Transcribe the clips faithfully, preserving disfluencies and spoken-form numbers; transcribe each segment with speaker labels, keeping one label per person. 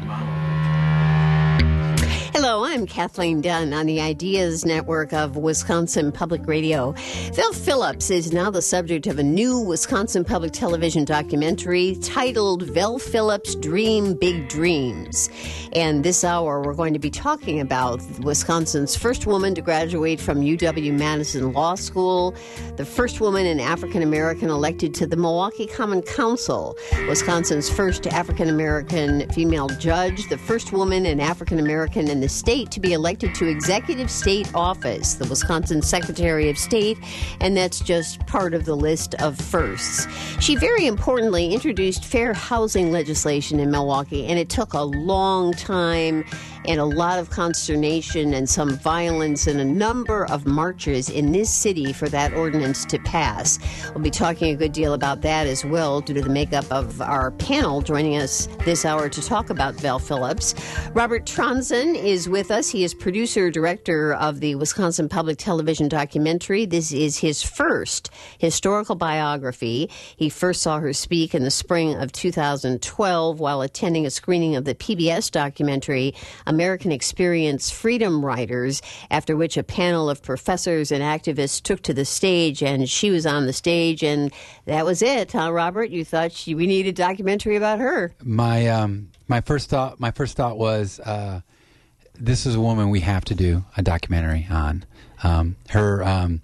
Speaker 1: Hello, I'm Kathleen Dunn on the Ideas Network of Wisconsin Public Radio. Vel Phillips is now the subject of a new Wisconsin Public Television documentary titled Vel Phillips Dream Big Dreams. And this hour, we're going to be talking about Wisconsin's first woman to graduate from U W-Madison Law School, the first woman and African-American elected to the Milwaukee Common Council, Wisconsin's first African-American female judge, the first woman and African-American in the state to be elected to executive state office, the Wisconsin Secretary of State, and that's just part of the list of firsts. She very importantly introduced fair housing legislation in Milwaukee, and it took a long time and a lot of consternation and some violence and a number of marches in this city for that ordinance to pass. We'll be talking a good deal about that as well due to the makeup of our panel joining us this hour to talk about Vel Phillips. Robert Tronson is with us. He is producer, director of the Wisconsin Public Television documentary. This is his first historical biography. He first saw her speak in the spring of two thousand twelve while attending a screening of the P B S documentary American Experience Freedom Riders, after which a panel of professors and activists took to the stage, and she was on the stage, and that was it, huh, Robert? You thought she, we needed a documentary about her.
Speaker 2: My um, my first thought, my first thought was, uh, this is a woman we have to do a documentary on. Um, her um,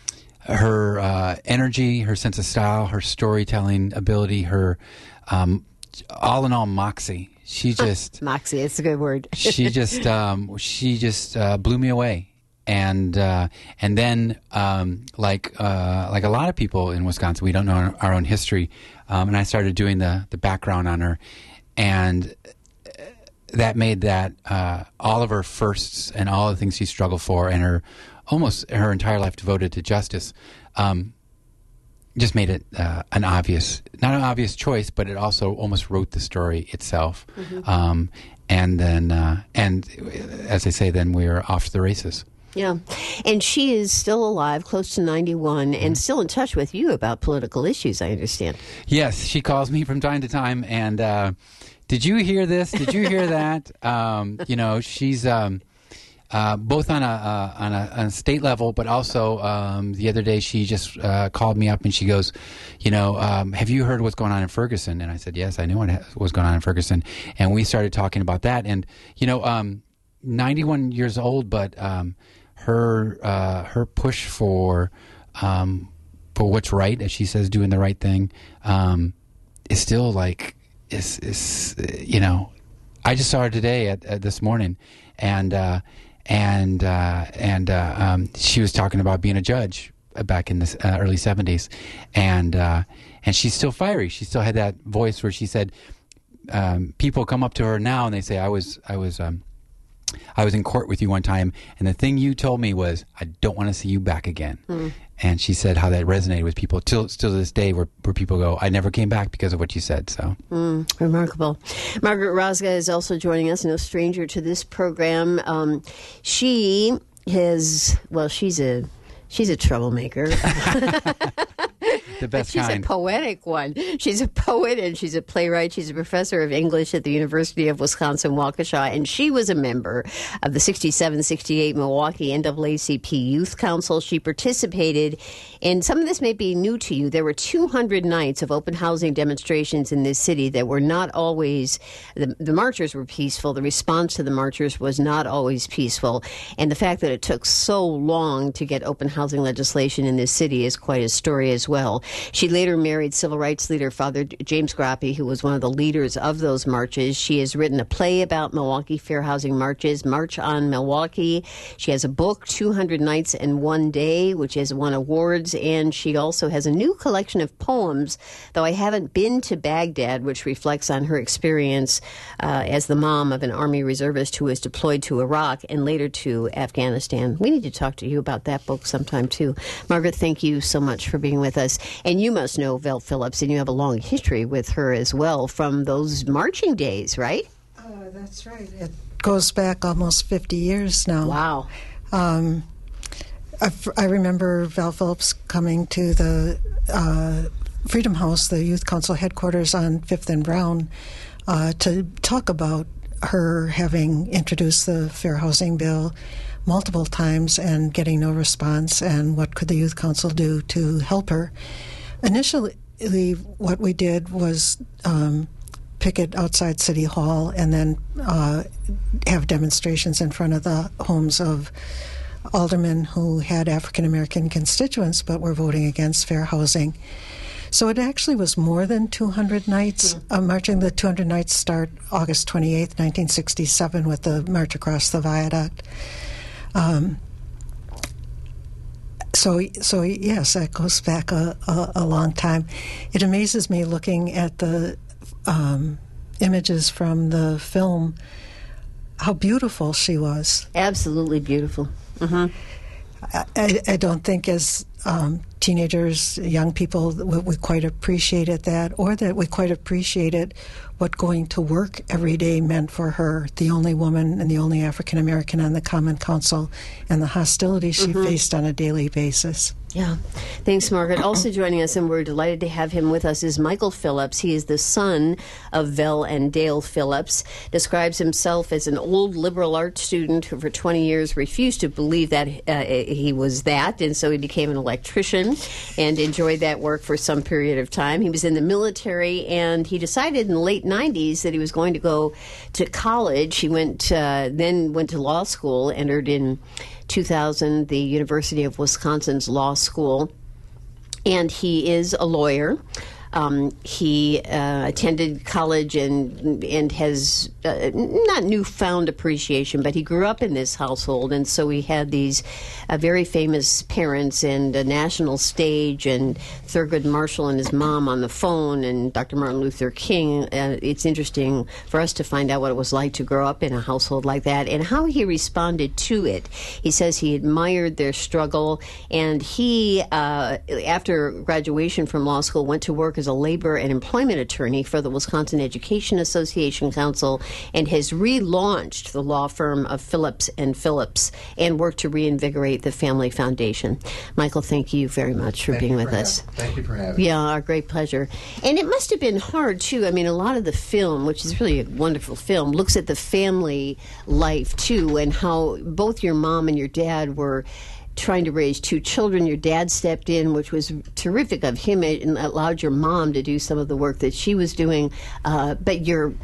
Speaker 2: her uh, energy, her sense of style, her storytelling ability, her um, all in all moxie. She just
Speaker 1: moxie. It's a good word.
Speaker 2: she just um, she just uh, blew me away, and uh, and then um, like uh, like a lot of people in Wisconsin, we don't know our, our own history, um, and I started doing the the background on her, and that made that uh, all of her firsts and all the things she struggled for, and her almost her entire life devoted to justice. Um, just made it uh, an obvious, not an obvious choice, but it also almost wrote the story itself. Mm-hmm. Um, and then, uh, and as I say, then we were off to the races.
Speaker 1: Yeah. And she is still alive, close to ninety-one, and still in touch with you about political issues, I understand.
Speaker 2: Yes, she calls me from time to time, and uh, did you hear this? Did you hear that? Um, you know, she's... Um, Uh, both on a, uh, on a on a state level, but also um, the other day she just uh, called me up and she goes, you know, um, have you heard what's going on in Ferguson? And I said, yes, I knew what was going on in Ferguson. And we started talking about that. And, you know, um, ninety-one years old, but um, her uh, her push for um, for what's right, as she says, doing the right thing, um, is still like, is, is you know, I just saw her today at, at this morning, and uh, and uh, and uh, um, she was talking about being a judge back in the uh, early seventies, and uh, and she's still fiery. She still had that voice where she said, um, people come up to her now and they say, I was I was um, I was in court with you one time, and the thing you told me was, I don't want to see you back again. Mm. And she said how that resonated with people till still to this day, where, where people go, I never came back because of what you said. So
Speaker 1: mm, remarkable. Margaret Rosga is also joining us, no stranger to this program. Um, she has, well, she's a she's a troublemaker.
Speaker 2: The best
Speaker 1: she's
Speaker 2: kind.
Speaker 1: a poetic one. She's a poet, and she's a playwright. She's a professor of English at the University of Wisconsin-Waukesha, and she was a member of the sixty-seven sixty-eight Milwaukee N double A C P Youth Council. She participated in, some of this may be new to you, there were two hundred nights of open housing demonstrations in this city that were not always, the, the marchers were peaceful. The response to the marchers was not always peaceful. And the fact that it took so long to get open housing legislation in this city is quite a story as well. She later married civil rights leader Father James Groppe, who was one of the leaders of those marches. She has written a play about Milwaukee fair housing marches, March on Milwaukee. She has a book, two hundred nights and one day, which has won awards, and she also has a new collection of poems, though I haven't been to Baghdad, which reflects on her experience uh, as the mom of an Army reservist who was deployed to Iraq and later to Afghanistan. We need to talk to you about that book sometime, too. Margaret, thank you so much for being with us. And you must know Vel Phillips, and you have a long history with her as well from those marching days, right?
Speaker 3: Uh, that's right. It goes back almost fifty years now.
Speaker 1: Wow.
Speaker 3: Um, I, I remember Vel Phillips coming to the uh, Freedom House, the Youth Council headquarters on Fifth and Brown, uh, to talk about her having introduced the Fair Housing Bill multiple times and getting no response, and what could the Youth Council do to help her. Initially, what we did was um, picket outside City Hall and then uh, have demonstrations in front of the homes of aldermen who had African American constituents but were voting against fair housing. So it actually was more than two hundred nights. Uh, marching the two hundred nights start August twenty-eighth, nineteen sixty-seven, with the March Across the Viaduct. Um, so, so yes, that goes back a, a, a long time. It amazes me looking at the um, images from the film, how beautiful she was.
Speaker 1: Absolutely beautiful. Mm-hmm.
Speaker 3: I, I don't think as um, teenagers, young people, we, we quite appreciated that, or that we quite appreciated what going to work every day meant for her, the only woman and the only African American on the Common Council, and the hostility she
Speaker 1: mm-hmm.
Speaker 3: faced on a daily basis.
Speaker 1: Yeah. Thanks, Margaret. Also joining us, and we're delighted to have him with us, is Michael Phillips. He is the son of Vel and Dale Phillips. Describes himself as an old liberal arts student who for twenty years refused to believe that uh, he was that, and so he became an electrician and enjoyed that work for some period of time. He was in the military, and he decided in the late nineties that he was going to go to college. He went uh, then went to law school, entered in two thousand the University of Wisconsin's Law School, and he is a lawyer. Um, he uh, attended college and and has uh, not newfound appreciation, but he grew up in this household, and so he had these uh, very famous parents and a national stage, and Thurgood Marshall and his mom on the phone, and Doctor Martin Luther King. Uh, it's interesting for us to find out what it was like to grow up in a household like that and how he responded to it. He says he admired their struggle, and he, uh, after graduation from law school, went to work as a labor and employment attorney for the Wisconsin Education Association Council, and has relaunched the law firm of Phillips and Phillips and worked to reinvigorate the Family Foundation. Michael, thank you very much for
Speaker 4: thank
Speaker 1: being with
Speaker 4: for
Speaker 1: us.
Speaker 4: Having, thank you for having me.
Speaker 1: Yeah, our great pleasure. And it must have been hard, too. I mean, a lot of the film, which is really a wonderful film, looks at the family life, too, and how both your mom and your dad were trying to raise two children. Your dad stepped in, which was terrific of him, and allowed your mom to do some of the work that she was doing. Uh, but your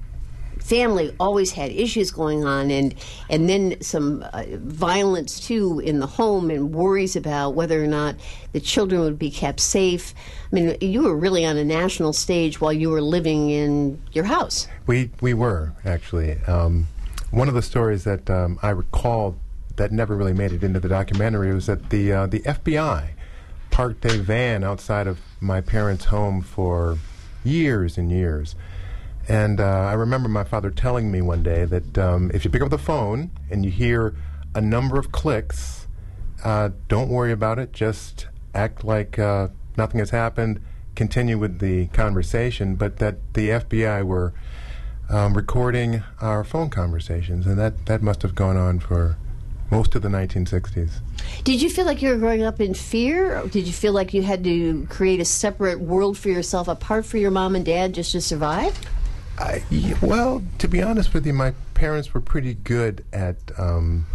Speaker 1: family always had issues going on, and and then some uh, violence, too, in the home, and worries about whether or not the children would be kept safe. I mean, you were really on a national stage while you were living in your house.
Speaker 4: We, we were, actually. Um, one of the stories that um, I recall that never really made it into the documentary was that the uh, the F B I parked a van outside of my parents' home for years and years. And uh, I remember my father telling me one day that um, if you pick up the phone and you hear a number of clicks, uh, don't worry about it, just act like uh, nothing has happened, continue with the conversation, but that the F B I were um, recording our phone conversations, and that, that must have gone on for most of the nineteen sixties.
Speaker 1: Did you feel like you were growing up in fear? Or did you feel like you had to create a separate world for yourself apart from your mom and dad just to survive?
Speaker 4: I, well, to be honest with you, my parents were pretty good at um,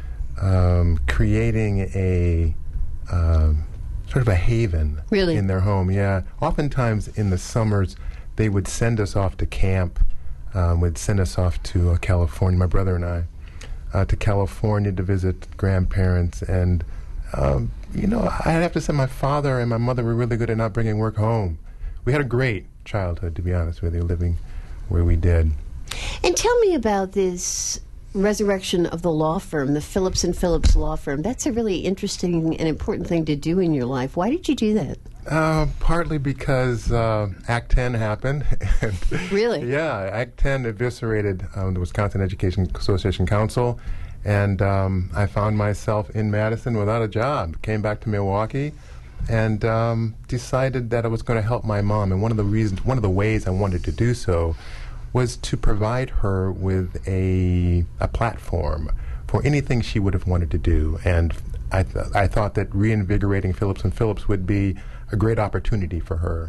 Speaker 4: um, creating a um, sort of a haven
Speaker 1: really?
Speaker 4: in their home. Yeah, oftentimes in the summers they would send us off to camp. Um, would send us off to uh, California, my brother and I, uh, to California to visit grandparents. And um, you know, I have to say, my father and my mother were really good at not bringing work home. We had a great childhood, to be honest with you, living where we did.
Speaker 1: And tell me about this resurrection of the law firm, the Phillips and Phillips law firm. That's a really interesting and important thing to do in your life. Why did you do that?
Speaker 4: Uh, partly because uh, Act ten happened. and
Speaker 1: Really?
Speaker 4: Yeah, Act ten eviscerated um, the Wisconsin Education Association Council, and um, I found myself in Madison without a job. Came back to Milwaukee, and um, decided that I was going to help my mom. And one of the reasons, one of the ways I wanted to do so, was to provide her with a a platform for anything she would have wanted to do. And I th- I thought that reinvigorating Phillips and Phillips would be a great opportunity for her.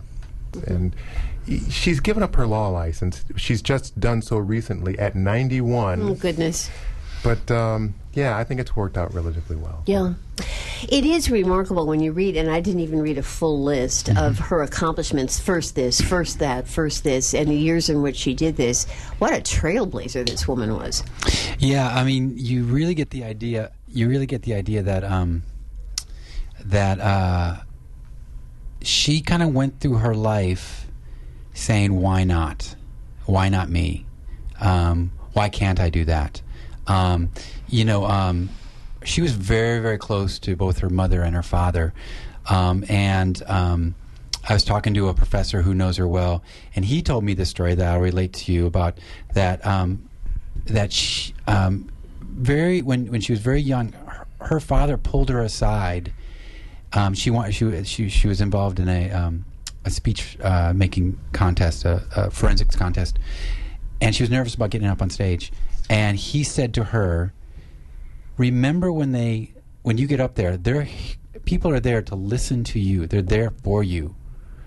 Speaker 4: And she's given up her law license. She's just done so recently at ninety-one.
Speaker 1: Oh, goodness.
Speaker 4: But, um, yeah, I think it's worked out relatively well.
Speaker 1: Yeah. It is remarkable when you read, and I didn't even read a full list mm-hmm. of her accomplishments, first this, first that, first this, and the years in which she did this. What a trailblazer this woman was.
Speaker 2: Yeah, I mean, you really get the idea, you really get the idea that, um, that uh, she kind of went through her life saying, why not? Why not me? Um, why can't I do that? Um, you know, um, she was very, very close to both her mother and her father. Um, and um, I was talking to a professor who knows her well, and he told me this story that I'll relate to you about that, um, that she, um, very, when, when she was very young, her, her father pulled her aside. Um, she, wa- she, she, she was involved in a, um, a speech uh, making contest, a, a forensics contest, and she was nervous about getting up on stage. And he said to her, remember when they, when you get up there, there, people are there to listen to you. They're there for you.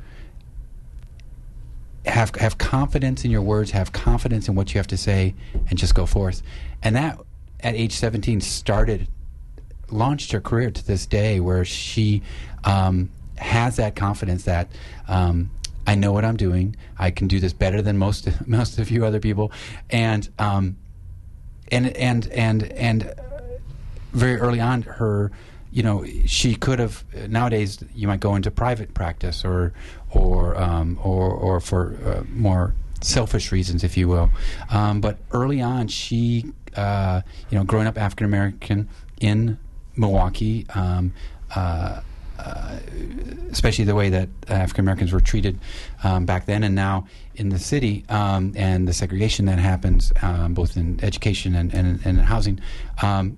Speaker 2: Have have confidence in your words. Have confidence in what you have to say, and just go forth. And that, at age seventeen, started, launched her career to this day, where she um, has that confidence that um, I know what I'm doing. I can do this better than most most of you other people, and. Um, And and and and very early on, her, you know, she could have. Nowadays, you might go into private practice or or um, or or for uh, more selfish reasons, if you will. Um, but early on, she, uh, you know, growing up African American in Milwaukee, um, uh, uh, especially the way that African Americans were treated um, back then, and now in the city, um, and the segregation that happens um, both in education and, and, and in housing, um,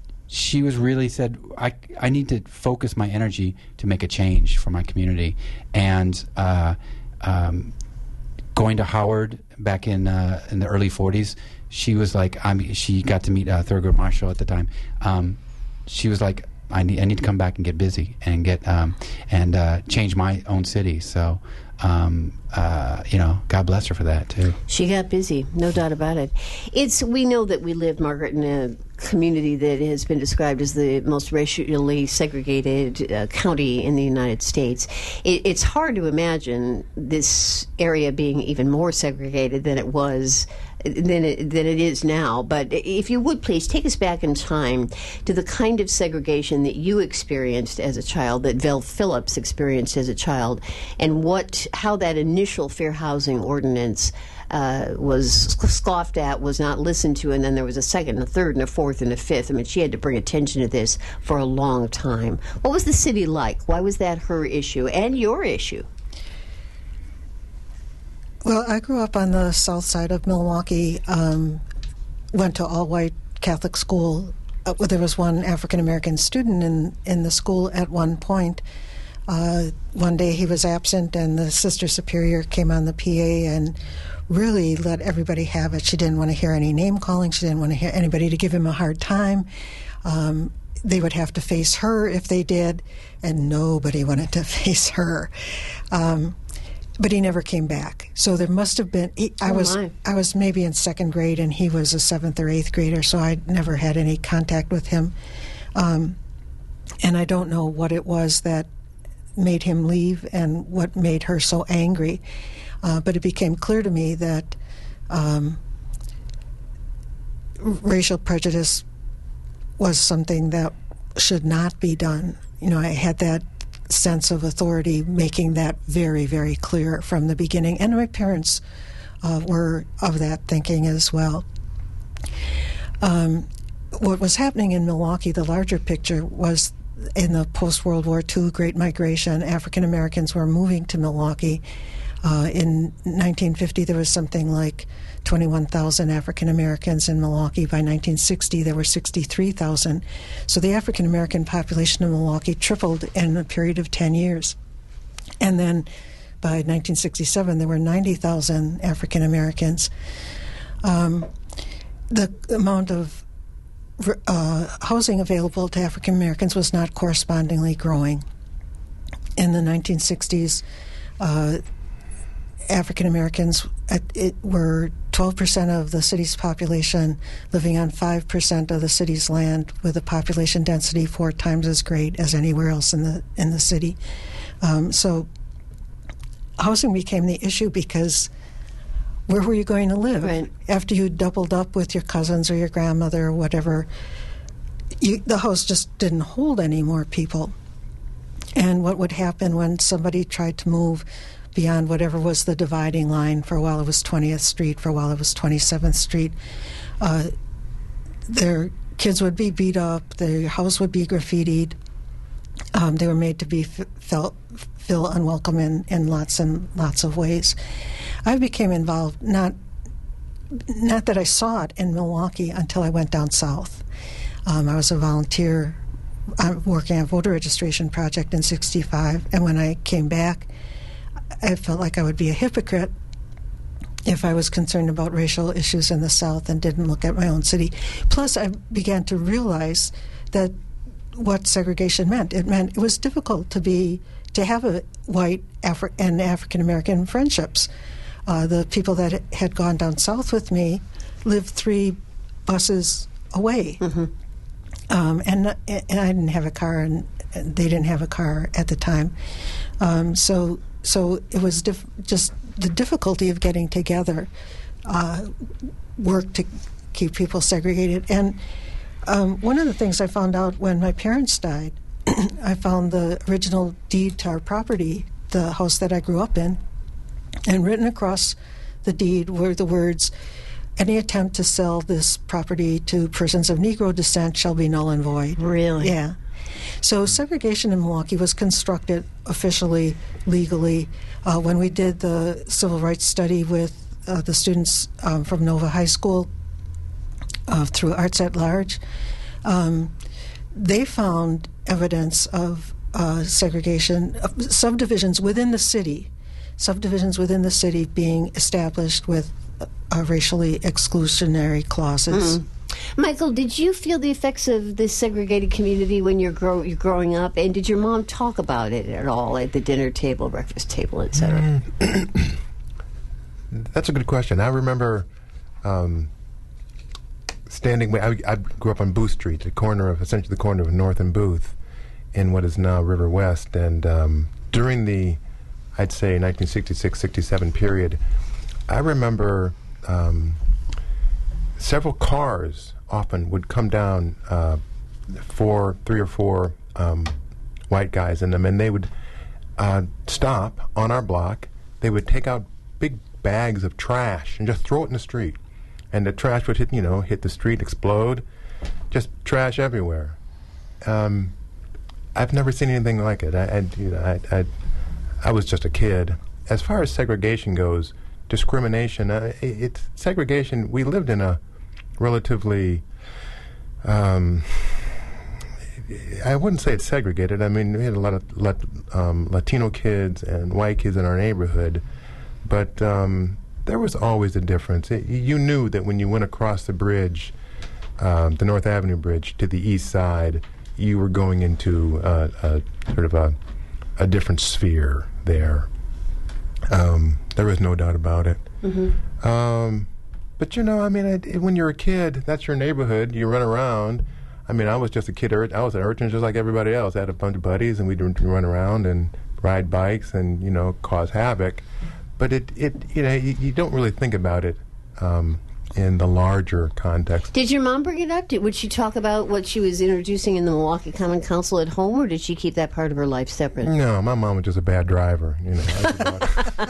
Speaker 2: she was really said, I, I need to focus my energy to make a change for my community. And uh, um, going to Howard back in uh, in the early forties, she was like, I'm, she got to meet uh, Thurgood Marshall at the time. Um, she was like, I need, I need to come back and get busy and get um, and uh, change my own city. So, um, uh, you know, God bless her for that too.
Speaker 1: She got busy, no doubt about it. It's we know that we live, Margaret, in a community that has been described as the most racially segregated uh, county in the United States. It, it's hard to imagine this area being even more segregated than it was than it, than it is now. But if you would please take us back in time to the kind of segregation that you experienced as a child, that Vel Phillips experienced as a child, and what how that initial fair housing ordinance uh, was scoffed at, was not listened to, and then there was a second, and a third, and a fourth, and a fifth. I mean, she had to bring attention to this for a long time. What was the city like? Why was that her issue and your issue?
Speaker 3: Well, I grew up on the south side of Milwaukee, um, went to all-white Catholic school. Uh, there was one African-American student in, in the school at one point. Uh, one day he was absent, and the Sister Superior came on the P A and really let everybody have it. She didn't want to hear any name-calling. She didn't want to hear anybody to give him a hard time. Um, they would have to face her if they did, and nobody wanted to face her. Um, But he never came back. So there must have been. He, I
Speaker 1: oh
Speaker 3: was
Speaker 1: my.
Speaker 3: I was maybe in second grade, and he was a seventh or eighth grader. So I never had any contact with him, um, and I don't know what it was that made him leave and what made her so angry. Uh, but it became clear to me that um, racial prejudice was something that should not be done. You know, I had that sense of authority, making that very, very clear from the beginning. And my parents uh, were of that thinking as well. Um, what was happening in Milwaukee, the larger picture, was in the post-World War Two Great Migration, African Americans were moving to Milwaukee. Uh, in nineteen fifty, there was something like twenty-one thousand African Americans in Milwaukee. By nineteen sixty, there were sixty-three thousand. So the African American population of Milwaukee tripled in a period of ten years. And then by nineteen sixty-seven, there were ninety thousand African Americans. Um, the amount of uh, housing available to African Americans was not correspondingly growing. In the nineteen sixties, uh, African Americans at, it were twelve percent of the city's population living on five percent of the city's land, with a population density four times as great as anywhere else in the in the city. Um, so housing became the issue because where were you going to live?
Speaker 1: Right.
Speaker 3: After you doubled up with your cousins or your grandmother or whatever, you, the house just didn't hold any more people. And what would happen when somebody tried to move beyond whatever was the dividing line? For a while it was twentieth Street, for a while it was twenty-seventh Street. Uh, their kids would be beat up, their house would be graffitied. Um, they were made to be f- felt feel unwelcome in, in lots and lots of ways. I became involved, not not that I saw it in Milwaukee until I went down south. Um, I was a volunteer uh, working on a voter registration project in sixty-five, and when I came back, I felt like I would be a hypocrite if I was concerned about racial issues in the South and didn't look at my own city. Plus, I began to realize that what segregation meant. It meant it was difficult to be to have a white Afri- and African American friendships. Uh, the people that had gone down south with me lived three buses away, mm-hmm. um, and and I didn't have a car, and they didn't have a car at the time. Um, so. So it was dif- just the difficulty of getting together, uh, worked to keep people segregated. And um, one of the things I found out when my parents died, I found the original deed to our property, the house that I grew up in, and written across the deed were the words, "Any attempt to sell this property to persons of Negro descent shall be null and void."
Speaker 1: Really?
Speaker 3: Yeah. So segregation in Milwaukee was constructed officially, legally. Uh, when we did the civil rights study with uh, the students um, from Nova High School uh, through Arts at Large, um, they found evidence of uh, segregation, of subdivisions within the city, subdivisions within the city being established with uh, racially exclusionary clauses.
Speaker 1: Mm. Michael, did you feel the effects of this segregated community when you're, grow, you're growing up? And did your mom talk about it at all at the dinner table, breakfast table, et cetera?
Speaker 4: Mm. That's a good question. I remember um, standing. I, I grew up on Booth Street, the corner of essentially the corner of North and Booth, in what is now River West. And um, during the, I'd say, nineteen sixty-six sixty-seven period, I remember. Um, Several cars often would come down, uh, four, three or four um, white guys in them, and they would uh, stop on our block. They would take out big bags of trash and just throw it in the street, and the trash would hit, you know, hit the street, explode, just trash everywhere. Um, I've never seen anything like it. I, I, you know, I, I, I was just a kid. As far as segregation goes, discrimination, uh, it, it's segregation. We lived in a relatively, um, I wouldn't say it's segregated. I mean, we had a lot of lat, um, Latino kids and white kids in our neighborhood, but um, there was always a difference. It, you knew that when you went across the bridge, um, the North Avenue Bridge, to the east side, you were going into uh, a sort of a, a different sphere there. Um, there was no doubt about it. Mm-hmm. Um, but, you know, I mean, it, it, when you're a kid, that's your neighborhood. You run around. I mean, I was just a kid. Ur- I was an urchin just like everybody else. I had a bunch of buddies, and we'd run around and ride bikes and, you know, cause havoc. But, it, it you know, you, you don't really think about it um, in the larger context.
Speaker 1: Did your mom bring it up? Did, would she talk about what she was introducing in the Milwaukee Common Council at home, or did she keep that part of her life separate?
Speaker 4: No, my mom was just a bad driver. You know.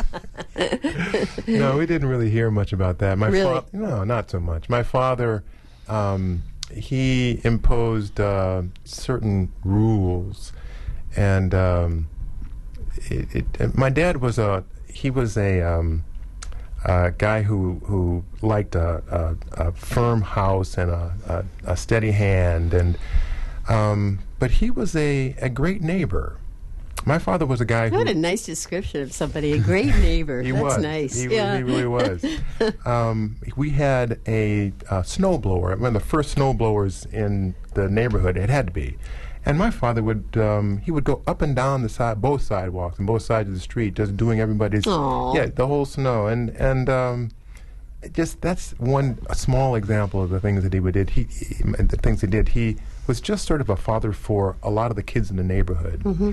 Speaker 4: No, we didn't really hear much about that. My
Speaker 1: really?
Speaker 4: Fa- no, not so much. My father, um, he imposed uh, certain rules, and um, it, it, my dad was a he was a um, a guy who who liked a, a, a firm house and a, a, a steady hand, and um, but he was a, a great neighbor. My father was a guy who...
Speaker 1: What a nice description of somebody, a great neighbor.
Speaker 4: He
Speaker 1: That's
Speaker 4: was.
Speaker 1: nice.
Speaker 4: He,
Speaker 1: yeah.
Speaker 4: he really was. um, we had a uh, snowblower, one of the first snowblowers in the neighborhood. It had to be. And my father would um, he would go up and down the side, both sidewalks and both sides of the street, just doing everybody's
Speaker 1: Aww.
Speaker 4: yeah the whole snow. And and um, just that's one a small example of the things that he would did. He, he the things he did. He was just sort of a father for a lot of the kids in the neighborhood,
Speaker 1: mm-hmm.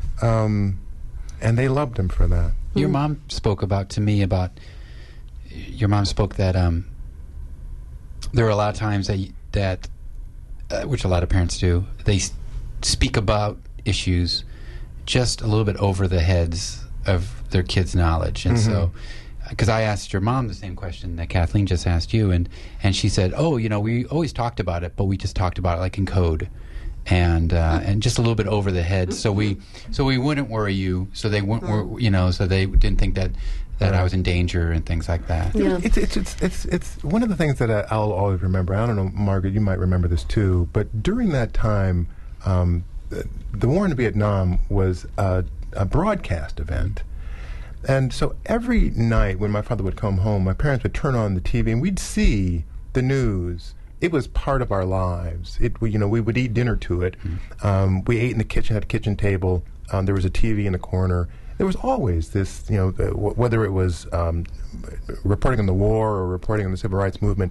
Speaker 4: um, and they loved him for that.
Speaker 2: Your mom spoke about to me about. Your mom spoke that um, there are a lot of times that y- that uh, which a lot of parents do. They s- speak about issues just a little bit over the heads of their kids' knowledge, and
Speaker 4: Mm-hmm.
Speaker 2: so because I asked your mom the same question that Kathleen just asked you, and and she said, "Oh, you know, we always talked about it, but we just talked about it like in code." And uh, and just a little bit over the head, so we so we wouldn't worry you, so they wouldn't, wor- you know, so they didn't think that that I was in danger and things like that.
Speaker 1: Yeah.
Speaker 4: It's, it's it's it's it's one of the things that I, I'll always remember. I don't know, Margaret, you might remember this too. But during that time, um, the, the war in Vietnam was a, a broadcast event, and so every night when my father would come home, my parents would turn on the T V and we'd see the news. It was part of our lives. It, we, you know, we would eat dinner to it. Mm-hmm. Um, we ate in the kitchen, had a kitchen table. Um, there was a T V in the corner. There was always this, you know, uh, w- whether it was um, reporting on the war or reporting on the civil rights movement,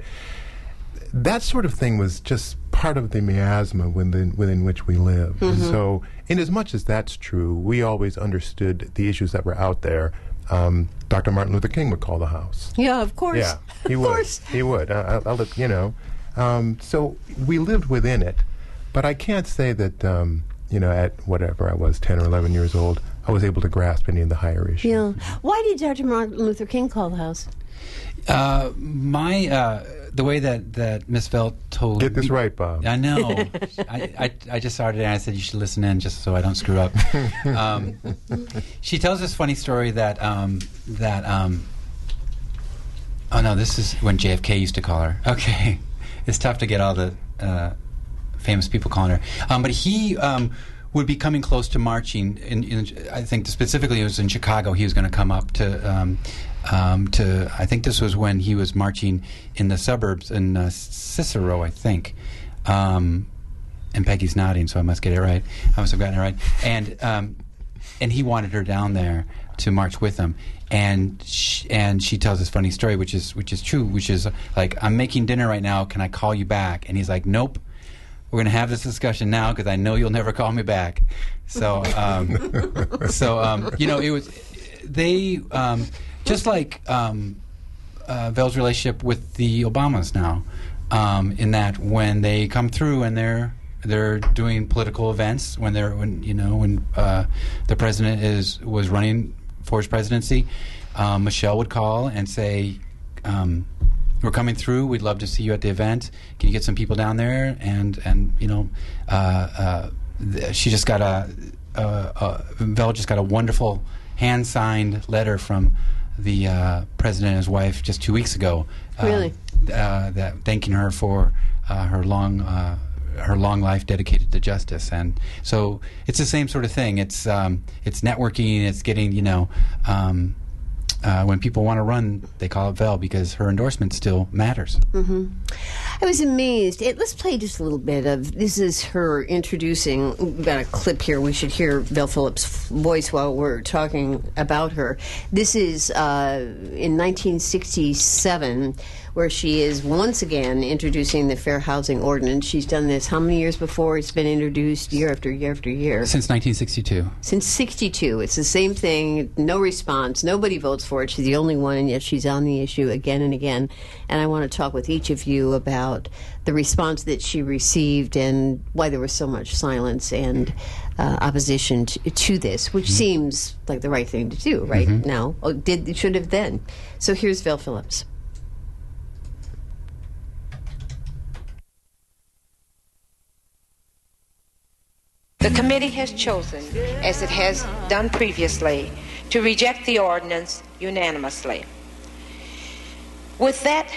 Speaker 4: that sort of thing was just part of the miasma within, within which we live.
Speaker 1: Mm-hmm.
Speaker 4: So, in as much as that's true, we always understood the issues that were out there. Um, Doctor Martin Luther King would call the house.
Speaker 1: Yeah, of course.
Speaker 4: Yeah, he
Speaker 1: of
Speaker 4: would.
Speaker 1: course.
Speaker 4: He would. I, I, I'll, you know. Um, so we lived within it, but I can't say that, um, you know, at whatever I was, ten or eleven years old, I was able to grasp any of the higher issues.
Speaker 1: Yeah. Why did Doctor Martin Luther King call the house?
Speaker 2: Uh, my uh, the way that, that Miss Velt told
Speaker 4: Get this
Speaker 2: me,
Speaker 4: right, Bob.
Speaker 2: I know. I, I I just started and I said you should listen in just so I don't screw up. um, she tells this funny story that um, that um, oh no, this is when J F K used to call her. Okay, it's tough to get all the uh, famous people calling her. Um, but he um, would be coming close to marching. In, in I think specifically it was in Chicago. He was going to come up to. Um, Um, to I think this was when he was marching in the suburbs in uh, Cicero, I think. Um, and Peggy's nodding, so I must get it right. I must have gotten it right. And um, and he wanted her down there to march with him. And sh- and she tells this funny story, which is which is true, which is like, I'm making dinner right now. Can I call you back? And he's like, nope. We're going to have this discussion now because I know you'll never call me back. So um, so um, you know, it was they. Um, Just like um, uh, Vel's relationship with the Obamas now, um, in that when they come through and they're they're doing political events, when they're when you know when uh, the president is was running for his presidency, um, Michelle would call and say, um, "We're coming through. We'd love to see you at the event. Can you get some people down there?" And and you know, uh, uh, th- she just got a, a, a Vel just got a wonderful hand signed letter from the uh, president and his wife just two weeks ago, uh,
Speaker 1: Really?
Speaker 2: uh, that thanking her for uh, her long uh, her long life dedicated to justice. And so it's the same sort of thing. It's um, it's networking. It's getting you know um, uh, when people want to run, they call it Vel because her endorsement still matters.
Speaker 1: Mm-hmm. I was amazed. It, let's play just a little bit of, this is her introducing, we've got a clip here. We should hear Vel Phillips' voice while we're talking about her. This is uh, in nineteen sixty-seven, where she is once again introducing the Fair Housing Ordinance. She's done this how many years before? It's been introduced year after year after year.
Speaker 2: Since nineteen sixty-two.
Speaker 1: Since sixty-two. It's the same thing, no response, nobody votes for it. She's the only one, and yet she's on the issue again and again. And I want to talk with each of you about the response that she received and why there was so much silence and uh, opposition to, to this, which mm-hmm. seems like the right thing to do right mm-hmm. now. Oh, did should have then. So here's Vel Phillips.
Speaker 5: The committee has chosen, as it has done previously, to reject the ordinance unanimously. With that,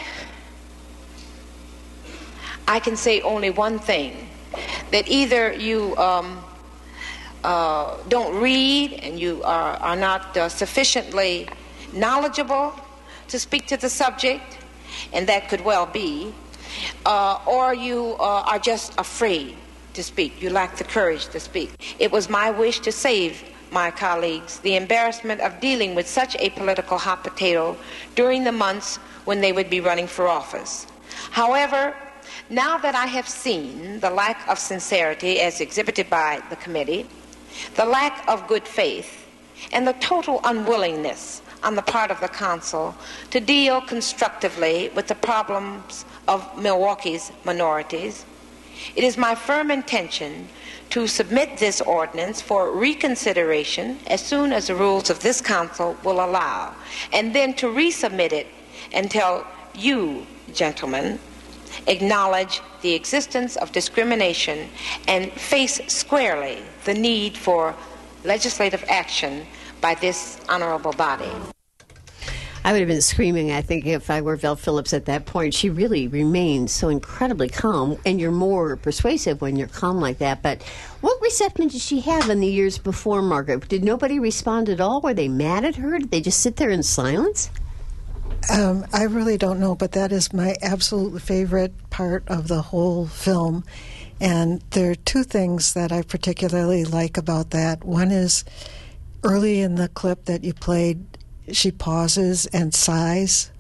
Speaker 5: I can say only one thing, that either you um, uh, don't read and you are, are not uh, sufficiently knowledgeable to speak to the subject, and that could well be, uh, or you uh, are just afraid to speak. You lack the courage to speak. It was my wish to save my colleagues the embarrassment of dealing with such a political hot potato during the months when they would be running for office. However, now that I have seen the lack of sincerity as exhibited by the committee, the lack of good faith, and the total unwillingness on the part of the council to deal constructively with the problems of Milwaukee's minorities, it is my firm intention to submit this ordinance for reconsideration as soon as the rules of this council will allow, and then to resubmit it until you, gentlemen, acknowledge the existence of discrimination and face squarely the need for legislative action by this honorable body.
Speaker 1: I would have been screaming, I think, if I were Vel Phillips at that point. She really remains so incredibly calm, and you're more persuasive when you're calm like that. But what reception did she have in the years before, Margaret? Did nobody respond at all? Were they mad at her? Did they just sit there in silence?
Speaker 3: Um, I really don't know, but that is my absolute favorite part of the whole film. And there are two things that I particularly like about that. One is early in the clip that you played, she pauses and sighs.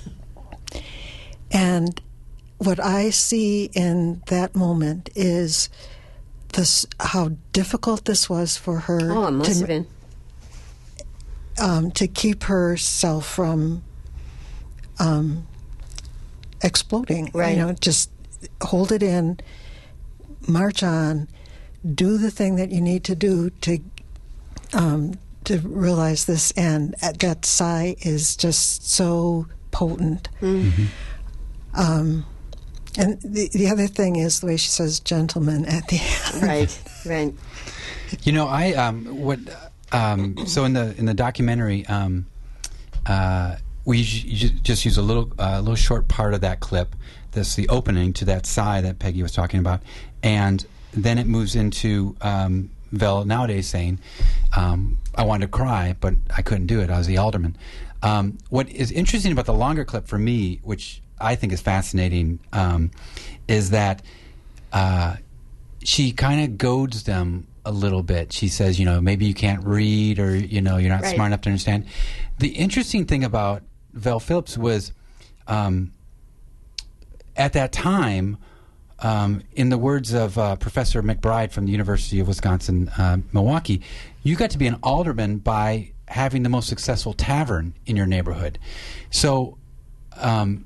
Speaker 3: And what I see in that moment is this, how difficult this was for her
Speaker 1: oh, it must
Speaker 3: to,
Speaker 1: have been.
Speaker 3: Um, to keep herself from um, exploding.
Speaker 1: Right.
Speaker 3: You know, just hold it in, march on, do the thing that you need to do to um, to realize this, and that sigh is just so potent.
Speaker 1: Mm-hmm.
Speaker 3: Um, and the, the other thing is the way she says "gentlemen" at the end.
Speaker 1: Right, right.
Speaker 2: You know, I um, what um, so in the in the documentary, um, uh, we j- just use a little uh, little short part of that clip. That's the opening to that sigh that Peggy was talking about, and then it moves into um, Vel nowadays saying, um, I wanted to cry, but I couldn't do it. I was the alderman. Um, what is interesting about the longer clip for me, which I think is fascinating, um, is that uh, she kind of goads them a little bit. She says, you know, maybe you can't read, or, you know, you're not
Speaker 1: right.
Speaker 2: smart enough to understand. The interesting thing about Vel Phillips was, um, at that time, Um, in the words of uh, Professor McBride from the University of Wisconsin, uh, Milwaukee, you got to be an alderman by having the most successful tavern in your neighborhood. So, um,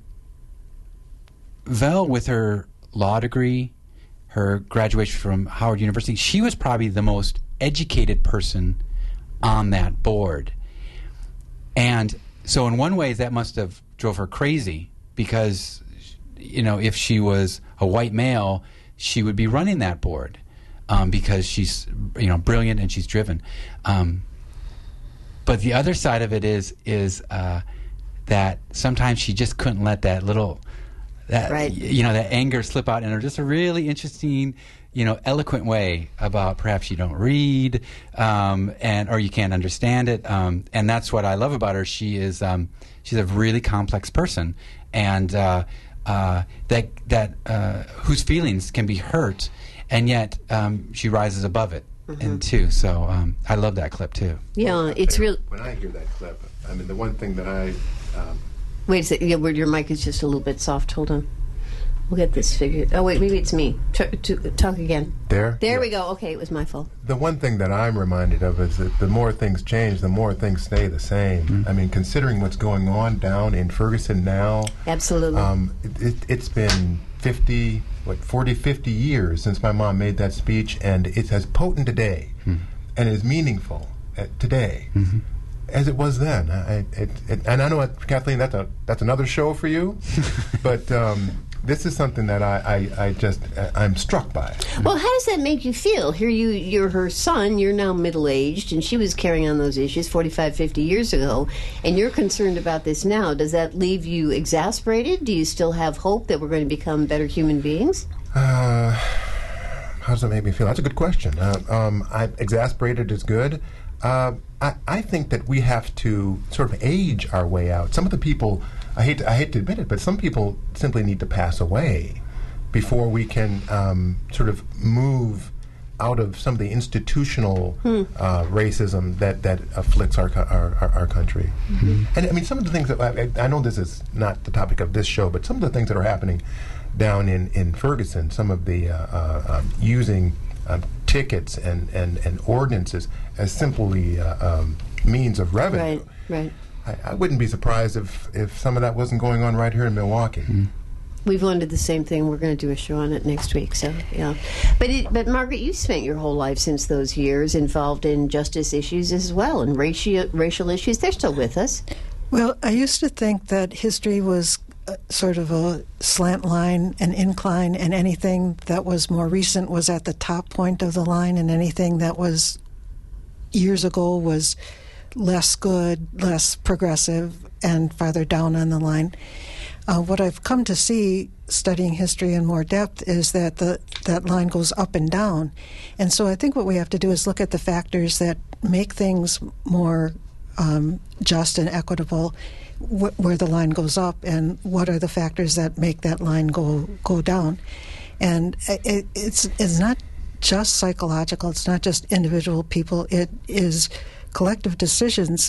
Speaker 2: Vel, with her law degree, her graduation from Howard University, she was probably the most educated person on that board. And so in one way, that must have drove her crazy, because, you know, if she was a white male, she would be running that board, um, because she's, you know, brilliant and she's driven. Um, but the other side of it is is uh, that sometimes she just couldn't let that little, that
Speaker 1: right.
Speaker 2: y- you know, that anger slip out in her. Just a really interesting, you know, eloquent way about perhaps you don't read, um, and or you can't understand it. Um, and that's what I love about her. She is um, she's a really complex person, and uh, Uh, that that uh, whose feelings can be hurt, and yet um, she rises above it, mm-hmm. and too. So um, I love that clip too.
Speaker 1: Yeah,
Speaker 4: Well,
Speaker 1: it's real.
Speaker 4: When I hear that clip, I mean, the one thing that I um,
Speaker 1: Wait a second. Yeah, where your mic is just a little bit soft. Hold on. We'll get this figured. Oh wait, maybe it's me. T- to, talk again.
Speaker 4: there,
Speaker 1: There
Speaker 4: yeah.
Speaker 1: we go. Okay, it was my fault.
Speaker 4: The one thing that I'm reminded of is that the more things change, the more things stay the same.
Speaker 2: Mm-hmm.
Speaker 4: I mean, considering what's going on down in Ferguson now,
Speaker 1: Absolutely.
Speaker 4: um, it, it, it's been fifty, what, forty, fifty years since my mom made that speech, and it's as potent today
Speaker 2: Mm-hmm.
Speaker 4: and as meaningful uh, today
Speaker 2: Mm-hmm.
Speaker 4: as it was then. I, it, it, and I know, uh, Kathleen, that's a that's another show for you, but um, this is something that I, I, I just uh, I'm struck by.
Speaker 1: Well, how does that make you feel? Here you, you're her son, you're now middle-aged, and she was carrying on those issues forty-five, fifty years ago, and you're concerned about this now. Does that leave you exasperated? Do you still have hope that we're going to become better human beings?
Speaker 4: Uh, how does that make me feel? That's a good question. Uh, um, I, exasperated is good. Uh, I, I think that we have to sort of age our way out. Some of the people, I hate to, I hate to admit it, but some people simply need to pass away before we can um, sort of move out of some of the institutional hmm. uh, racism that, that afflicts our, co- our, our our country. Mm-hmm. And I mean, some of the things that I, I know this is not the topic of this show, but some of the things that are happening down in, in Ferguson, some of the uh, uh, um, using uh, tickets and, and, and ordinances as simply uh, um, means of revenue.
Speaker 1: Right, right.
Speaker 4: I, I wouldn't be surprised if, if some of that wasn't going on right here in Milwaukee. Mm-hmm.
Speaker 1: We've wondered the same thing. We're going to do a show on it next week. So, yeah. But, it, but Margaret, you spent your whole life since those years involved in justice issues as well, and racial racial issues. They're still with us.
Speaker 3: Well, I used to think that history was uh, sort of a slant line, an incline, and anything that was more recent was at the top point of the line, and anything that was years ago was less good, less progressive, and farther down on the line. Uh, what I've come to see studying history in more depth is that the that line goes up and down. And so I think what we have to do is look at the factors that make things more um, just and equitable wh- where the line goes up, and what are the factors that make that line go go down. And it, it's it's not just psychological, it's not just individual people, it is collective decisions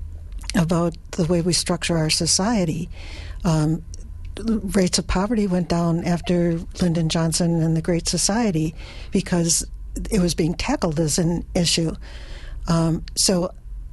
Speaker 3: about the way we structure our society. Um, rates of poverty went down after Lyndon Johnson and the Great Society because it was being tackled as an issue. Um, so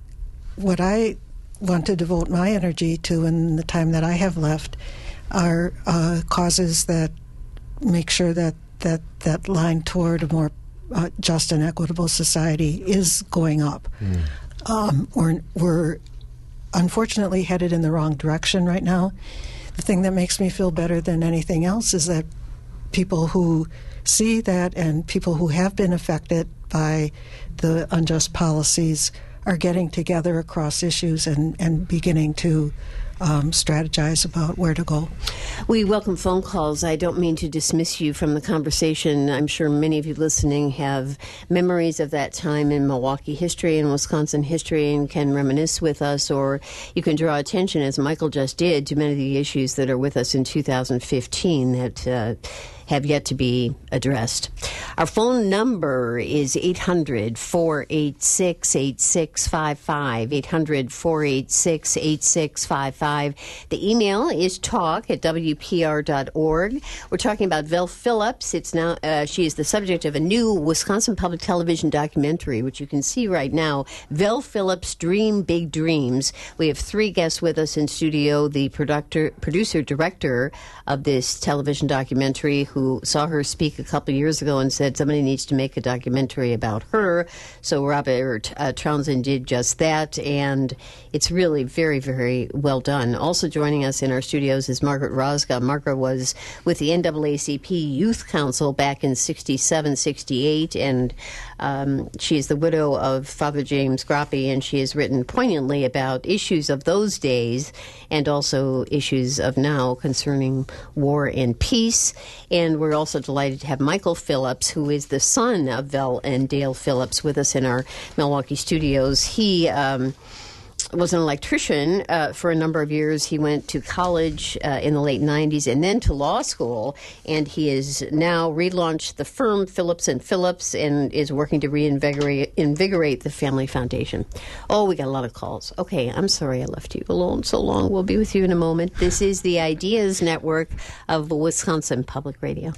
Speaker 3: what I want to devote my energy to in the time that I have left are uh, causes that make sure that that, that line toward a more uh, just and equitable society is going up. Mm. Um, we're, we're unfortunately headed in the wrong direction right now. The thing that makes me feel better than anything else is that people who see that and people who have been affected by the unjust policies are getting together across issues and, and beginning to um, strategize about where to go.
Speaker 1: We welcome phone calls. I don't mean to dismiss you from the conversation. I'm sure many of you listening have memories of that time in Milwaukee history and Wisconsin history and can reminisce with us, or you can draw attention, as Michael just did, to many of the issues that are with us in two thousand fifteen that uh, have yet to be addressed. Our phone number is eight hundred, four eight six, eight six five five, eight hundred, four eight six, eight six five five. The email is talk at w p r dot org. We're talking about Vel Phillips. It's now uh, she is the subject of a new Wisconsin Public Television documentary, which you can see right now, Vel Phillips, Dream Big Dreams. We have three guests with us in studio, the producer, producer director of this television documentary, who saw her speak a couple years ago and said somebody needs to make a documentary about her. So Robert uh, Townsend did just that, and it's really very, very well done. Also joining us in our studios is Margaret Rosga. Margaret was with the N double A C P Youth Council back in sixty-seven, sixty-eight, and um, she is the widow of Father James Groppe, and she has written poignantly about issues of those days and also issues of now concerning war and peace. And we're also delighted to have Michael Phillips, who is the son of Vel and Dale Phillips, with us in our Milwaukee studios. He um, was an electrician uh, for a number of years. He went to college uh, in the late nineties and then to law school, and he has now relaunched the firm Phillips and Phillips and is working to reinvigorate invigorate the family foundation. Oh, we got a lot of calls. Okay, I'm sorry I left you alone so long. We'll be with you in a moment. This is the Ideas Network of Wisconsin Public Radio.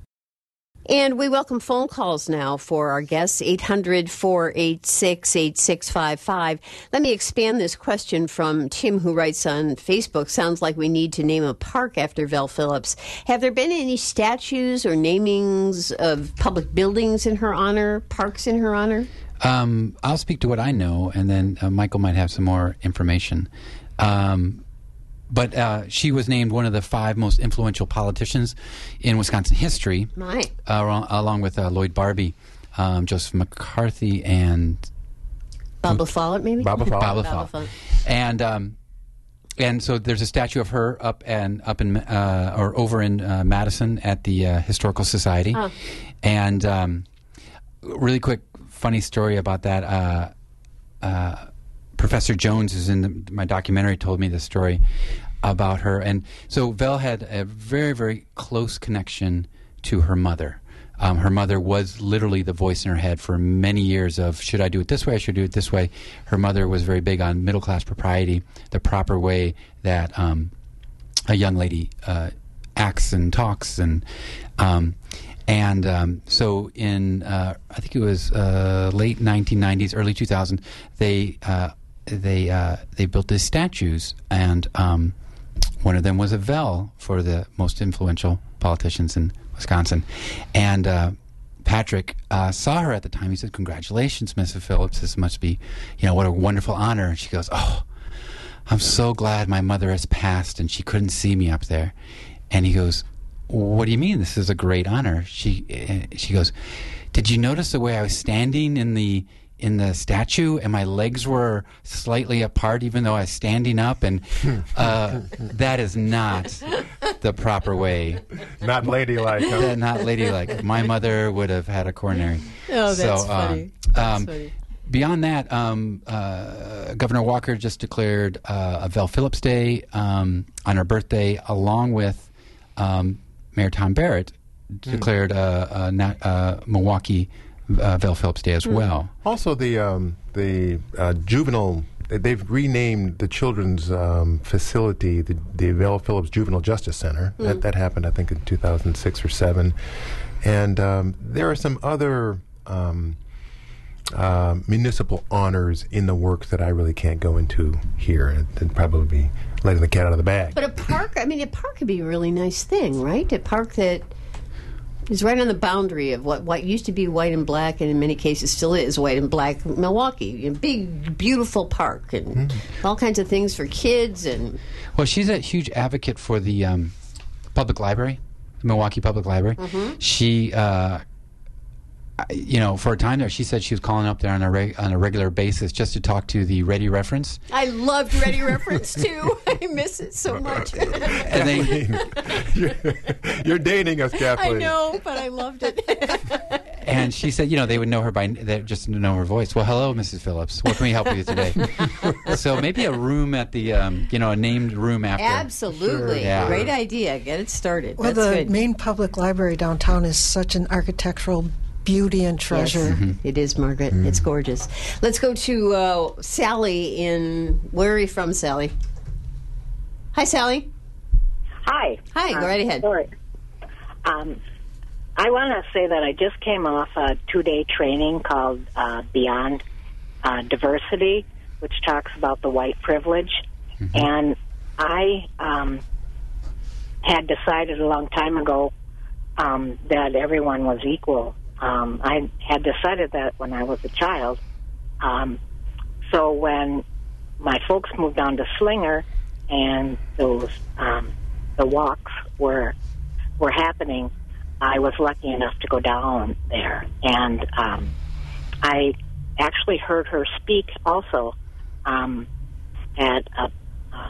Speaker 1: And we welcome phone calls now for our guests, eight hundred, four eight six, eight six five five. Let me expand this question from Tim, who writes on Facebook. Sounds like we need to name a park after Vel Phillips. Have there been any statues or namings of public buildings in her honor, parks in her honor?
Speaker 2: Um, I'll speak to what I know, and then uh, Michael might have some more information. Um But uh, she was named one of the five most influential politicians in Wisconsin history,
Speaker 1: My.
Speaker 2: Uh, along, along with uh, Lloyd Barbie, um, Joseph McCarthy, and
Speaker 1: Baba Follett, maybe?
Speaker 4: Baba Follett.
Speaker 2: Baba
Speaker 1: Baba
Speaker 2: Follett.
Speaker 1: Follett.
Speaker 2: And um, and so there's a statue of her up and up in uh, or over in uh, Madison at the uh, Historical Society.
Speaker 1: Oh.
Speaker 2: And um, really quick, funny story about that. Uh, uh, Professor Jones, who's in the, my documentary, told me this story about her. And so Vel had a very, very close connection to her mother. Um, her mother was literally the voice in her head for many years of, should I do it this way, I should do it this way. Her mother was very big on middle-class propriety, the proper way that um, a young lady uh, acts and talks. And um, and um, so in, uh, I think it was uh, late nineteen nineties, early two thousand, they, uh, they, uh, they built these statues, and um, one of them was a Vel for the most influential politicians in Wisconsin. And uh, Patrick uh, saw her at the time. He said, "Congratulations, Missus Phillips. This must be, you know, what a wonderful honor." And she goes, "Oh, I'm so glad my mother has passed and she couldn't see me up there." And he goes, "What do you mean? This is a great honor." She uh, she goes, "Did you notice the way I was standing in the in the statue, and my legs were slightly apart even though I was standing up? And uh, that is not the proper way.
Speaker 4: Not ladylike. Huh?
Speaker 2: That, not ladylike. My mother would have had a coronary."
Speaker 1: Oh, that's
Speaker 2: so,
Speaker 1: funny.
Speaker 2: Um,
Speaker 1: That's
Speaker 2: um,
Speaker 1: funny.
Speaker 2: Beyond that, um, uh, Governor Walker just declared uh, a Vel Phillips Day um, on her birthday, along with um, Mayor Tom Barrett declared uh, uh, na- uh, Milwaukee uh, Vel Phillips Day as
Speaker 1: Mm.
Speaker 2: well.
Speaker 4: Also, the um, the uh, juvenile. They've renamed the children's um, facility the, the Vel Phillips Juvenile Justice Center.
Speaker 1: Mm.
Speaker 4: That that happened, I think, in two thousand six or seven. And um, there are some other um, uh, municipal honors in the works that I really can't go into here. It, it'd probably be letting the cat out of the bag.
Speaker 1: But a park, I mean, a park could be a really nice thing, right? A park that is right on the boundary of what, what used to be white and black, and in many cases still is white and black Milwaukee. A big, beautiful park, and mm. all kinds of things for kids. And
Speaker 2: well, she's a huge advocate for the um, public library, the Milwaukee Public Library. Mm-hmm. She, uh, you know, for a time there, she said she was calling up there on a reg- on a regular basis just to talk to the Ready Reference.
Speaker 1: I loved Ready Reference too. I miss it so much.
Speaker 2: And they,
Speaker 4: you're, you're dating us, Kathleen.
Speaker 1: I know, but I loved it.
Speaker 2: And she said, you know, they would know her by they just know her voice. "Well, hello, Missus Phillips. What can we help you with today?" So maybe a room at the, um, you know, a named room after.
Speaker 1: Absolutely,
Speaker 2: Sure. Yeah.
Speaker 1: Great idea. Get it started.
Speaker 3: Well,
Speaker 1: That's
Speaker 3: the
Speaker 1: good.
Speaker 3: main public library downtown is such an architectural beauty and treasure.
Speaker 1: Yes, mm-hmm. It is, Margaret. Mm. It's gorgeous. Let's go to uh, Sally in. Where are you from, Sally? Hi, Sally.
Speaker 6: Hi.
Speaker 1: Hi, go
Speaker 6: uh,
Speaker 1: right ahead.
Speaker 6: Sorry. Um, I want to say that I just came off a two-day training called uh, Beyond uh, Diversity, which talks about the white privilege. Mm-hmm. And I um, had decided a long time ago um, that everyone was equal. Um, I had decided that when I was a child. Um, so when my folks moved on to Slinger and those um, the walks were were happening, I was lucky enough to go down there, and um, I actually heard her speak also um, at a, um,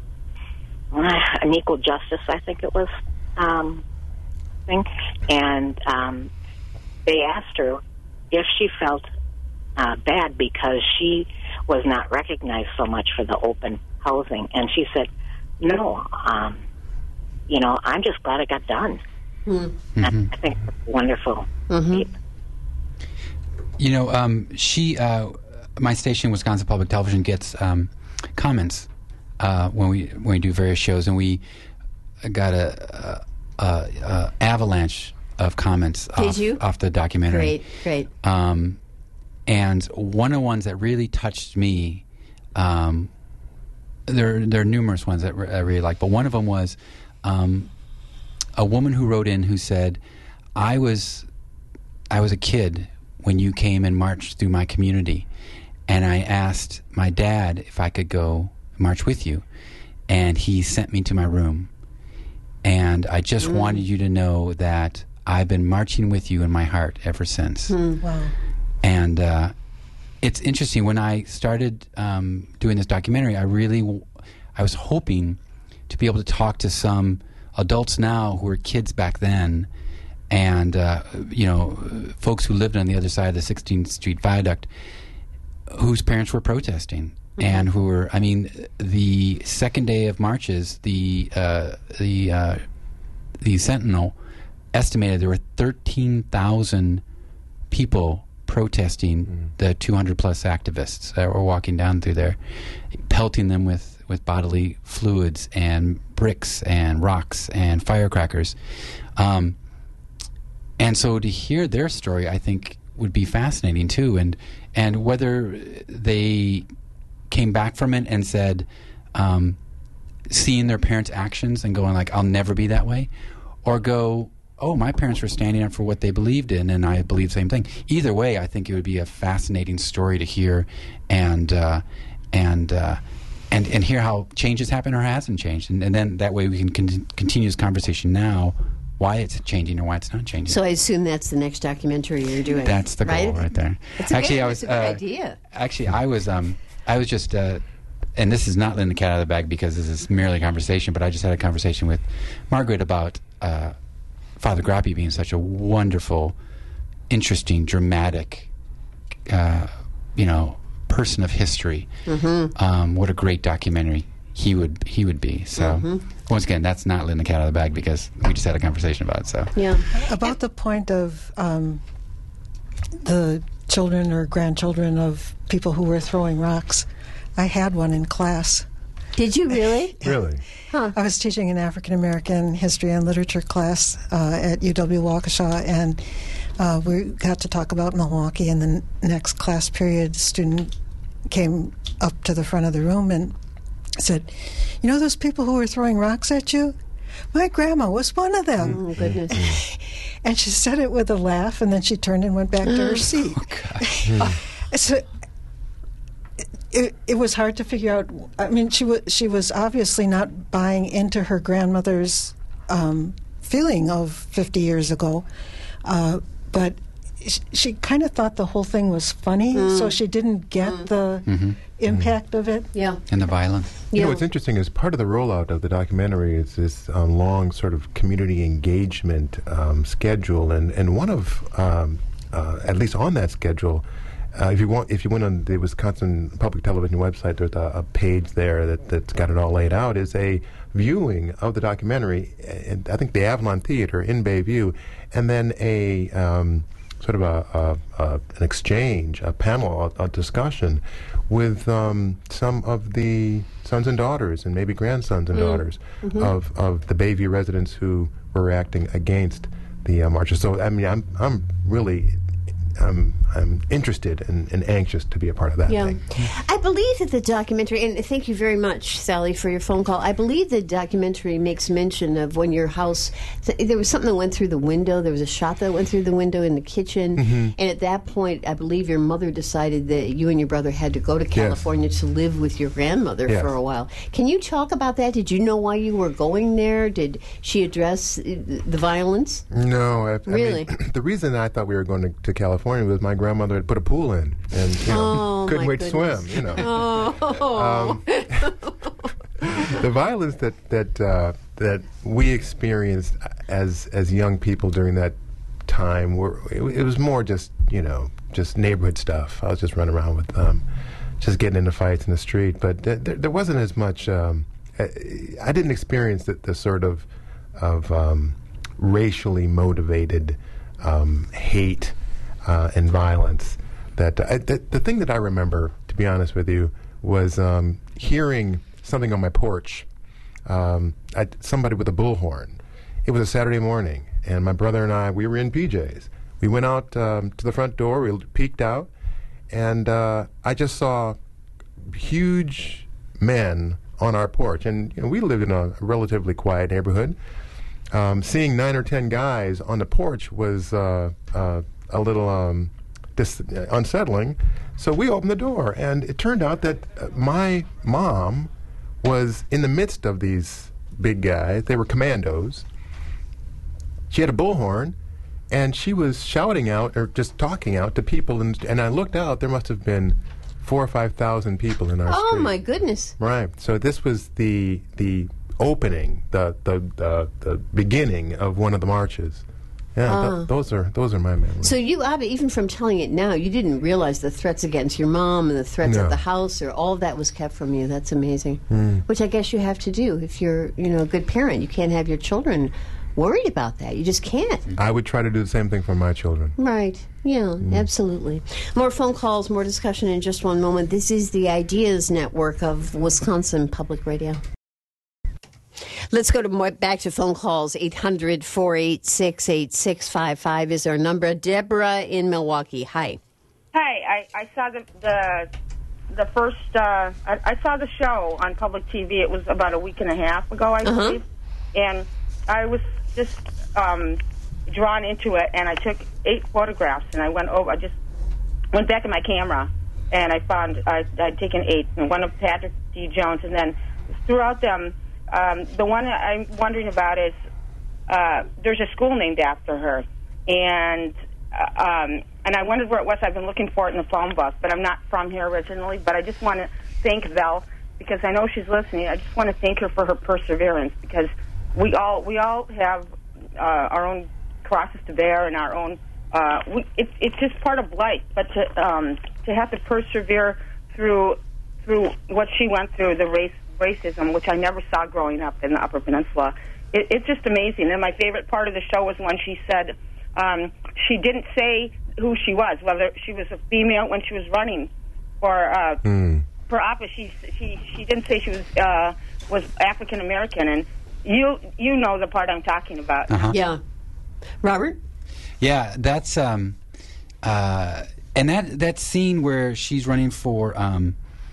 Speaker 6: an equal justice, I think it was, um, thing, and um, they asked her if she felt uh, bad because she was not recognized so much for the open housing, and she said, "No, um, you know, I'm just glad it got done." Mm-hmm. I, I think that's wonderful.
Speaker 1: Mm-hmm.
Speaker 2: You know, um, she, uh, my station, Wisconsin Public Television, gets um, comments uh, when we when we do various shows, and we got a, a, a, a avalanche of comments
Speaker 1: Did
Speaker 2: off,
Speaker 1: you?
Speaker 2: off the documentary.
Speaker 1: Great, great.
Speaker 2: Um, and one of the ones that really touched me, um, there there are numerous ones that re- I really like, but one of them was um, a woman who wrote in who said, I was I was a kid when you came and marched through my community, and I asked my dad if I could go march with you, and he sent me to my room, and I just mm. wanted you to know that I've been marching with you in my heart ever since.
Speaker 3: Mm. Wow.
Speaker 2: And uh, it's interesting, when I started um, doing this documentary, I really w- I was hoping to be able to talk to some adults now who were kids back then, and uh, you know, folks who lived on the other side of the sixteenth Street Viaduct whose parents were protesting, mm-hmm. and who were, I mean, the second day of marches, the uh, the uh, the Sentinel estimated there were thirteen thousand people protesting mm. the two hundred plus activists that were walking down through there, pelting them with, with bodily fluids and bricks and rocks and firecrackers. Um, and so to hear their story, I think, would be fascinating too. And, and whether they came back from it and said, um, seeing their parents' actions and going like, I'll never be that way, or go, oh, my parents were standing up for what they believed in, and I believe the same thing. Either way, I think it would be a fascinating story to hear, and uh, and uh, and and hear how changes happen or hasn't changed, and, and then that way we can con- continue this conversation now, why it's changing or why it's not changing.
Speaker 1: So I assume that's the next documentary you're doing.
Speaker 2: That's the
Speaker 1: right?
Speaker 2: goal right there.
Speaker 1: It's
Speaker 2: actually,
Speaker 1: a,
Speaker 2: I was
Speaker 1: it's a good
Speaker 2: uh,
Speaker 1: idea.
Speaker 2: Actually, I was um, I was just. Uh, and this is not letting the cat out of the bag because this is merely a conversation, but I just had a conversation with Margaret about uh, Father Grappi being such a wonderful, interesting, dramatic, uh, you know, person of history. Mm-hmm. Um, what a great documentary he would he would be. So mm-hmm. once again, that's not letting the cat out of the bag because we just had a conversation about it. So
Speaker 1: yeah,
Speaker 3: about the point of um, the children or grandchildren of people who were throwing rocks. I had one in class.
Speaker 1: Did you really?
Speaker 4: Really?
Speaker 3: Huh. I was teaching an African American history and literature class uh, at U W Waukesha, and uh, we got to talk about Milwaukee. And the n- next class period, the student came up to the front of the room and said, "You know those people who were throwing rocks at you? My grandma was one of them."
Speaker 1: Oh, goodness.
Speaker 3: And she said it with a laugh, and then she turned and went back to her seat.
Speaker 2: Oh, gosh.
Speaker 3: uh, so, It, it was hard to figure out. I mean, she was she was obviously not buying into her grandmother's um, feeling of fifty years ago, uh, but sh- she kind of thought the whole thing was funny, mm. so she didn't get mm. the mm-hmm. impact mm. of it.
Speaker 1: Yeah,
Speaker 2: and the violence.
Speaker 4: You
Speaker 1: yeah.
Speaker 4: know, what's interesting is part of the rollout of the documentary is this um, long sort of community engagement um, schedule, and and one of um, uh, at least on that schedule. Uh, if you want, if you went on the Wisconsin Public Television website, there's a, a page there that, that's got it all laid out. Is a viewing of the documentary, and I think the Avalon Theater in Bayview, and then a um, sort of a, a, a an exchange, a panel, a, a discussion with um, some of the sons and daughters, and maybe grandsons and mm. daughters mm-hmm. of of the Bayview residents who were acting against the uh, marches. So I mean, I'm I'm really. I'm, I'm interested and, and anxious to be a part of that
Speaker 1: yeah.
Speaker 4: thing.
Speaker 1: I believe that the documentary, and thank you very much, Sally, for your phone call. I believe the documentary makes mention of when your house, th- there was something that went through the window. There was a shot that went through the window in the kitchen. Mm-hmm. And at that point, I believe your mother decided that you and your brother had to go to California yes. to live with your grandmother yes. for a while. Can you talk about that? Did you know why you were going there? Did she address the violence?
Speaker 4: No. I,
Speaker 1: really?
Speaker 4: I mean, the reason I thought we were going to, to California was my grandmother had put a pool in and you know,
Speaker 1: oh,
Speaker 4: couldn't wait
Speaker 1: goodness.
Speaker 4: to swim. You know,
Speaker 1: oh.
Speaker 4: um, the violence that that uh, that we experienced as as young people during that time were it, it was more just you know just neighborhood stuff. I was just running around with them, just getting into fights in the street. But th- there, there wasn't as much. Um, I, I didn't experience the, the sort of of um, racially motivated um, hate. Uh, and violence. That uh, the, the thing that I remember, to be honest with you, was um, hearing something on my porch. Um, I, somebody with a bullhorn. It was a Saturday morning, and my brother and I, we were in P Js. We went out um, to the front door. We peeked out, and uh, I just saw huge men on our porch. And you know, we lived in a relatively quiet neighborhood. Um, seeing nine or ten guys on the porch was. Uh, uh, a little um, dis- uh, unsettling. So we opened the door, and it turned out that uh, my mom was in the midst of these big guys. They were commandos. She had a bullhorn, and she was shouting out, or just talking out to people, and, and I looked out, there must have been four or five thousand people in our
Speaker 1: oh,
Speaker 4: street.
Speaker 1: Oh, my goodness.
Speaker 4: Right. So this was the the opening, the, the, the, the beginning of one of the marches. Yeah,
Speaker 1: uh,
Speaker 4: th- those are those are my memories.
Speaker 1: So you, even from telling it now, you didn't realize the threats against your mom and the threats
Speaker 4: no.
Speaker 1: at the house, or all of that was kept from you. That's amazing.
Speaker 4: Mm.
Speaker 1: Which I guess you have to do if you're, you know, a good parent. You can't have your children worried about that. You just can't.
Speaker 4: I would try to do the same thing for my children.
Speaker 1: Right. Yeah, mm. absolutely. More phone calls, more discussion in just one moment. This is the Ideas Network of Wisconsin Public Radio. Let's go to more, back to phone calls. eight hundred, four eight six, eight six five five is our number. Deborah in Milwaukee. Hi.
Speaker 7: Hi. I, I saw the the, the first, uh, I, I saw the show on public T V. It was about a week and a half ago, I
Speaker 1: uh-huh.
Speaker 7: believe. And I was just um, drawn into it, and I took eight photographs, and I went over, I just went back in my camera, and I found I, I'd taken eight, and one of Patrick D. Jones, and then throughout them, Um, the one I'm wondering about is uh, there's a school named after her, and uh, um, and I wondered where it was. I've been looking for it in the phone book, but I'm not from here originally. But I just want to thank Vel, because I know she's listening. I just want to thank her for her perseverance, because we all we all have uh, our own crosses to bear and our own. Uh, we, it, it's just part of life, but to um, to have to persevere through through what she went through, the race. racism, which I never saw growing up in the Upper Peninsula. It, it's just amazing. And my favorite part of the show was when she said um, she didn't say who she was, whether she was a female when she was running for uh, mm. for office. She she she didn't say she was uh, was African American, and you you know the part I'm talking about.
Speaker 2: Uh-huh.
Speaker 1: Yeah, Robert.
Speaker 2: Yeah, that's um, uh, and that that scene where she's running for um,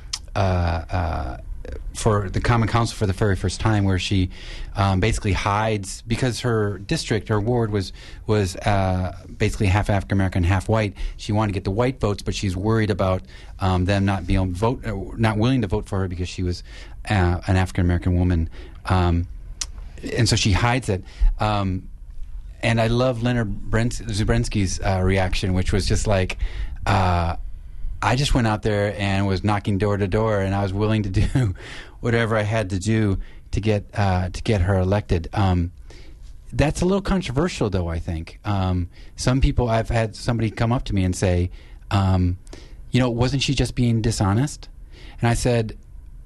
Speaker 2: uh, uh, for the Common Council for the very first time, where she um, basically hides because her district, her ward was was uh, basically half African American, half white. She wanted to get the white votes, but she's worried about um, them not being able to vote, uh, not willing to vote for her because she was uh, an African American woman, um, and so she hides it. Um, and I love Leonard Brents- Zubrensky's uh, reaction, which was just like. Uh, I just went out there and was knocking door to door, and I was willing to do whatever I had to do to get uh, to get her elected. Um, that's a little controversial, though, I think. Um, some people, I've had somebody come up to me and say, um, you know, wasn't she just being dishonest? And I said,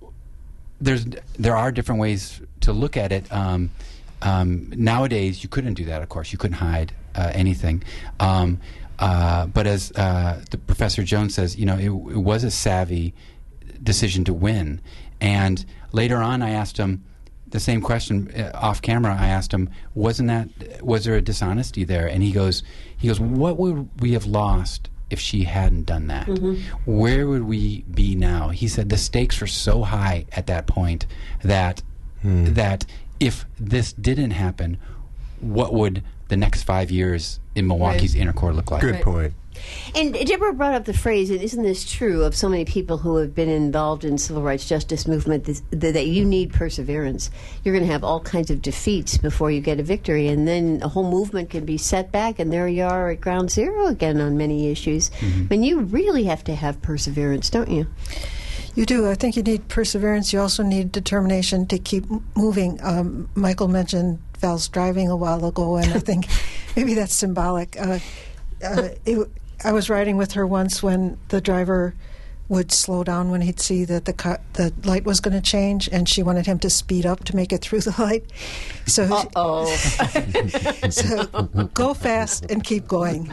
Speaker 2: there's there are different ways to look at it. Um, um, nowadays, you couldn't do that, of course. You couldn't hide uh, anything. Um Uh, but as uh, the Professor Jones says, you know, it, it was a savvy decision to win. And later on, I asked him the same question uh, off camera. I asked him, "Wasn't that? Was there a dishonesty there?" And he goes, "He goes, what would we have lost if she hadn't done that? Mm-hmm. Where would we be now?" He said the stakes were so high at that point that hmm. that if this didn't happen, what would the next five years in Milwaukee's right. inner core look like?
Speaker 4: Good
Speaker 1: right.
Speaker 4: point.
Speaker 1: And Deborah brought up the phrase, and isn't this true of so many people who have been involved in civil rights justice movement, this, that, that you need perseverance. You're going to have all kinds of defeats before you get a victory, and then a whole movement can be set back, and there you are at ground zero again on many issues. Mm-hmm. I mean, you really have to have perseverance, don't you?
Speaker 3: You do. I think you need perseverance. You also need determination to keep moving. Um, Michael mentioned Val's driving a while ago, and I think maybe that's symbolic. Uh, uh, it, I was riding with her once when the driver would slow down when he'd see that the car, the light was going to change, and she wanted him to speed up to make it through the light. So,
Speaker 1: Uh-oh.
Speaker 3: so go fast and keep going.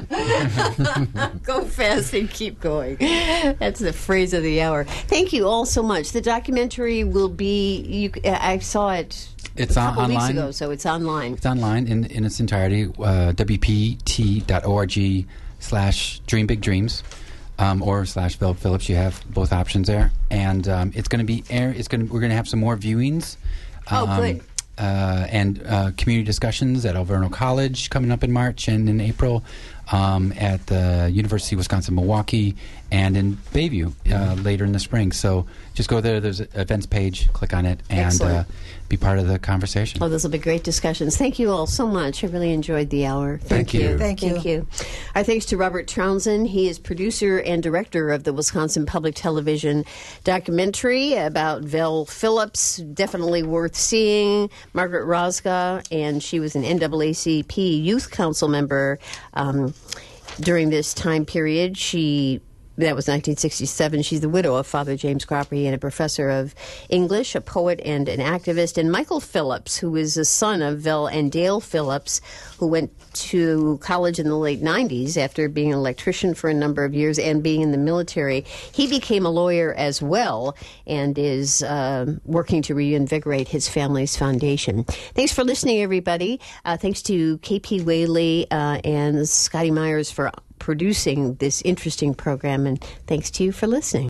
Speaker 1: Go fast and keep going. That's the phrase of the hour. Thank you all so much. The documentary will be. You, I saw it.
Speaker 2: It's
Speaker 1: a couple
Speaker 2: on,
Speaker 1: weeks
Speaker 2: online.
Speaker 1: ago, so it's online.
Speaker 2: It's online in, in its entirety. Uh, W P T dot org slash Dream Big Dreams. Um, or slash Vel Phillips. You have both options there, and um, it's going to be air. It's going. We're going to have some more viewings. Um,
Speaker 1: oh, good.
Speaker 2: Uh, and uh, community discussions at Alverno College coming up in March and in April, um, at the University of Wisconsin-Milwaukee, and in Bayview uh, later in the spring. So just go there. There's an events page. Click on it and uh, be part of the conversation.
Speaker 1: Oh, those will be great discussions. Thank you all so much. I really enjoyed the hour. Thank,
Speaker 2: Thank you.
Speaker 1: you.
Speaker 3: Thank you.
Speaker 1: Thank you. Our thanks to Robert Trounsden. He is producer and director of the Wisconsin Public Television documentary about Vel Phillips. Definitely worth seeing. Margaret Rosga, and she was an N double A C P Youth Council member um, during this time period. She That was nineteen sixty-seven. She's the widow of Father James Cropper and a professor of English, a poet, and an activist. And Michael Phillips, who is the son of Vel and Dale Phillips, who went to college in the late nineties after being an electrician for a number of years and being in the military. He became a lawyer as well and is uh, working to reinvigorate his family's foundation. Thanks for listening, everybody. Uh, thanks to K P Whaley uh, and Scotty Myers for producing this interesting program, and thanks to you for listening.